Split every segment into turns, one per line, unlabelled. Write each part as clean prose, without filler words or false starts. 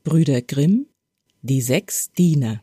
Brüder Grimm, die 6 Diener.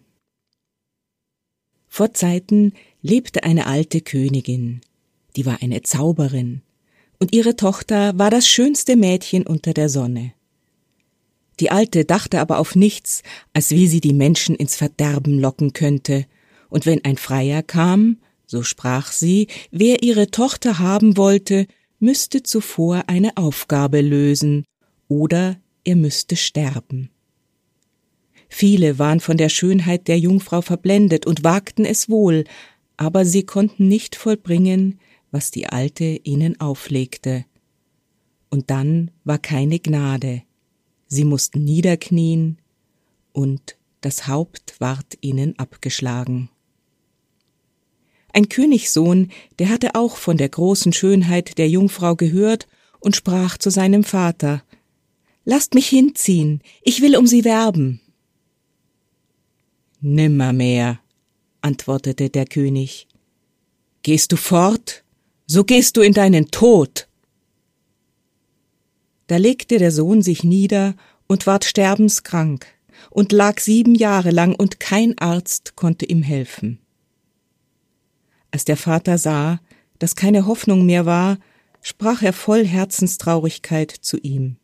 Vor Zeiten lebte eine alte Königin, die war eine Zauberin, und ihre Tochter war das schönste Mädchen unter der Sonne. Die Alte dachte aber auf nichts, als wie sie die Menschen ins Verderben locken könnte, und wenn ein Freier kam, so sprach sie, wer ihre Tochter haben wollte, müsste zuvor eine Aufgabe lösen, oder er müsste sterben. Viele waren von der Schönheit der Jungfrau verblendet und wagten es wohl, aber sie konnten nicht vollbringen, was die Alte ihnen auflegte. Und dann war keine Gnade. Sie mussten niederknien, und das Haupt ward ihnen abgeschlagen. Ein Königssohn, der hatte auch von der großen Schönheit der Jungfrau gehört und sprach zu seinem Vater: »Lasst mich hinziehen, ich will um sie werben.« »Nimmermehr«, antwortete der König. »Gehst du fort, so gehst du in deinen Tod.« Da legte der Sohn sich nieder und ward sterbenskrank und lag 7 Jahre lang, und kein Arzt konnte ihm helfen. Als der Vater sah, dass keine Hoffnung mehr war, sprach er voll Herzenstraurigkeit zu ihm: